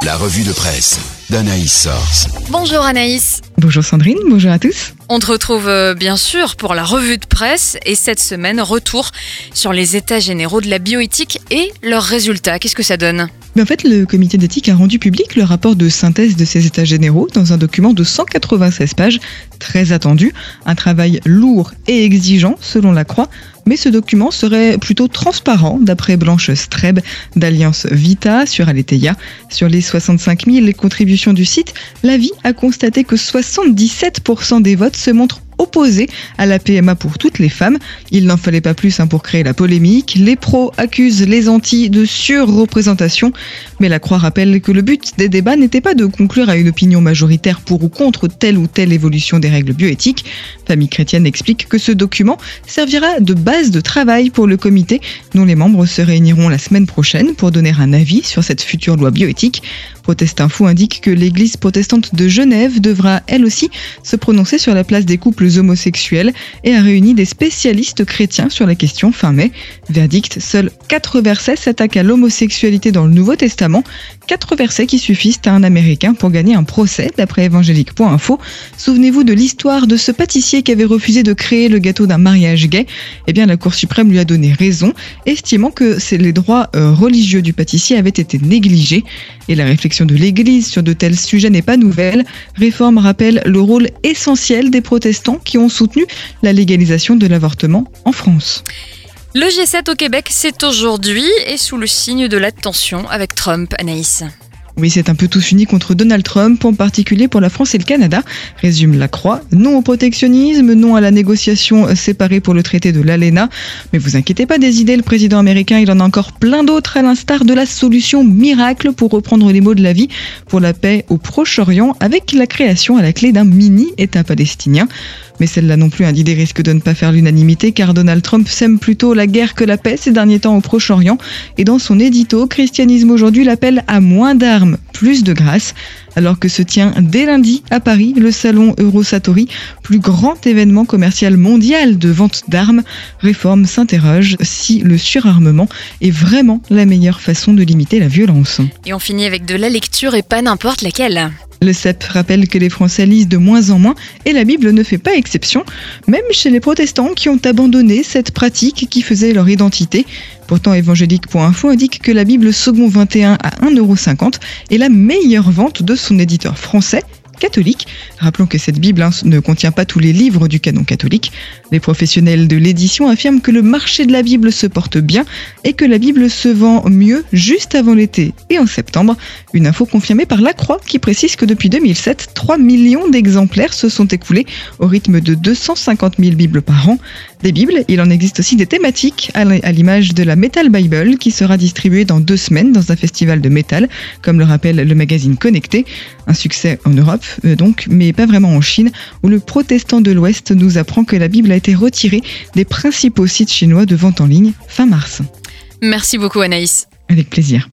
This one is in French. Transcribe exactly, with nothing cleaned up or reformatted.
La revue de presse d'Anaïs Source. Bonjour Anaïs. Bonjour Sandrine, bonjour à tous. On te retrouve euh, bien sûr pour la revue de presse et cette semaine, retour sur les états généraux de la bioéthique et leurs résultats. Qu'est-ce que ça donne ? Mais en fait, le comité d'éthique a rendu public le rapport de synthèse de ces états généraux dans un document de cent quatre-vingt-seize pages, très attendu, un travail lourd et exigeant selon la Croix, mais ce document serait plutôt transparent d'après Blanche Streb d'Alliance Vita sur Aletheia. Sur les soixante-cinq mille contributions du site, l'Avis a constaté que soixante-dix-sept pour cent des votes se montrent opposés à la P M A pour toutes les femmes. Il n'en fallait pas plus hein, pour créer la polémique. Les pros accusent les antis de surreprésentation, mais la Croix rappelle que le but des débats n'était pas de conclure à une opinion majoritaire pour ou contre telle ou telle évolution des règles bioéthiques. Famille chrétienne explique que ce document servira de base de travail pour le comité, dont les membres se réuniront la semaine prochaine pour donner un avis sur cette future loi bioéthique. Protestinfo indique que l'Église protestante de Genève devra elle aussi se prononcer sur la place des couples homosexuels et a réuni des spécialistes chrétiens sur la question fin mai. Verdict, seuls quatre versets s'attaquent à l'homosexualité dans le Nouveau Testament. Quatre versets qui suffisent à un Américain pour gagner un procès, d'après évangélique point info. Souvenez-vous de l'histoire de ce pâtissier qui avait refusé de créer le gâteau d'un mariage gay. Eh bien, la Cour suprême lui a donné raison, estimant que les droits euh, religieux du pâtissier avaient été négligés. Et la réflexion de l'Église sur de tels sujets n'est pas nouvelle. Réforme rappelle le rôle essentiel des protestants qui ont soutenu la légalisation de l'avortement en France. Le G sept au Québec, c'est aujourd'hui et sous le signe de la tension avec Trump, Anaïs. Oui, c'est un peu tous unis contre Donald Trump, en particulier pour la France et le Canada, résume la Croix. Non au protectionnisme, non à la négociation séparée pour le traité de l'ALENA. Mais vous inquiétez pas des idées, le président américain, il en a encore plein d'autres, à l'instar de la solution miracle, pour reprendre les mots de la vie, pour la paix au Proche-Orient, avec la création à la clé d'un mini-État palestinien. Mais celle-là non plus, hein, l'idée risque de ne pas faire l'unanimité, car Donald Trump sème plutôt la guerre que la paix ces derniers temps au Proche-Orient. Et dans son édito, Christianisme aujourd'hui l'appelle à moins d'armes, plus de grâce. Alors que se tient dès lundi à Paris le salon Eurosatori, plus grand événement commercial mondial de vente d'armes. Réforme s'interroge si le surarmement est vraiment la meilleure façon de limiter la violence. Et on finit avec de la lecture et pas n'importe laquelle. Le C E P rappelle que les Français lisent de moins en moins et la Bible ne fait pas exception, même chez les protestants qui ont abandonné cette pratique qui faisait leur identité. Pourtant, évangélique point info indique que la Bible Second vingt et un à un euro cinquante est la meilleure vente de son éditeur français, catholique. Rappelons que cette Bible hein, ne contient pas tous les livres du canon catholique. Les professionnels de l'édition affirment que le marché de la Bible se porte bien et que la Bible se vend mieux juste avant l'été et en septembre. Une info confirmée par La Croix qui précise que depuis deux mille sept, trois millions d'exemplaires se sont écoulés au rythme de deux cent cinquante mille Bibles par an. Des Bibles, il en existe aussi des thématiques à l'image de la Metal Bible qui sera distribuée dans deux semaines dans un festival de métal, comme le rappelle le magazine Connecté. Un succès en Europe euh, donc, mais pas vraiment en Chine, où le protestant de l'Ouest nous apprend que la Bible a été retirée des principaux sites chinois de vente en ligne fin mars. Merci beaucoup Anaïs. Avec plaisir.